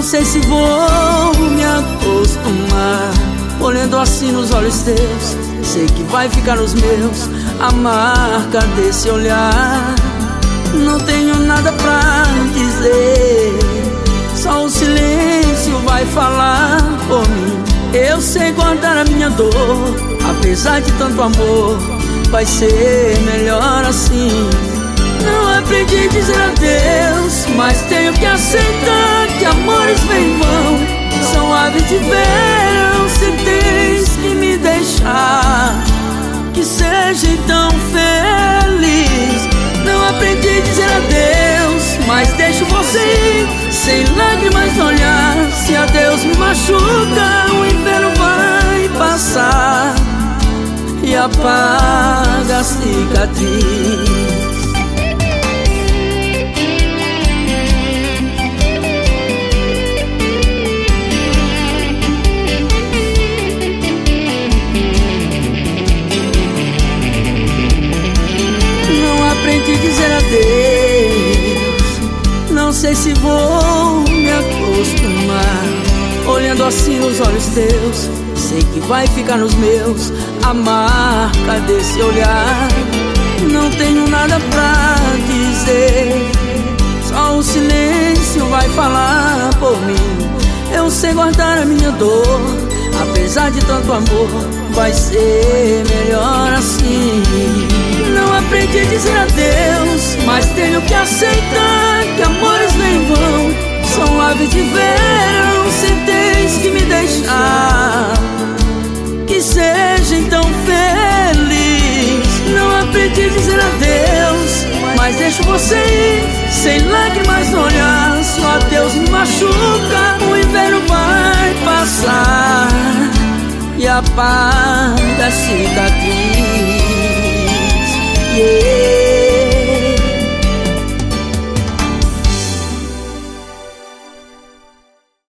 sei se vou me acostumar. Olhando assim nos olhos teus, sei que vai ficar nos meus a marca desse olhar. Não tenho nada pra dizer, só o silêncio vai falar por mim. Eu sei guardar a minha dor, apesar de tanto amor, vai ser melhor assim. Não aprendi a dizer adeus, mas tenho que aceitar que amores vêm e vão, são aves de verão. Se tens que me deixar, que seja então feliz. Não aprendi a dizer adeus, mas deixo você ir, sem lágrimas no olhar. Se adeus me machuca, o inverno vai passar e apaga a cicatriz. Aprendi a dizer adeus, não sei se vou me acostumar. Olhando assim nos olhos teus, sei que vai ficar nos meus a marca desse olhar. Não tenho nada pra dizer, só o silêncio vai falar por mim. Eu sei guardar a minha dor, apesar de tanto amor, vai ser melhor assim. Não aprendi a dizer adeus, mas tenho que aceitar que amores vêm e vão, são aves de verão. Se tens que me deixar, que seja então feliz. Não aprendi a dizer adeus, mas deixo você ir, sem lágrimas no olhar. Só adeus me machuca, o inverno vai passar e apaga a cicatriz.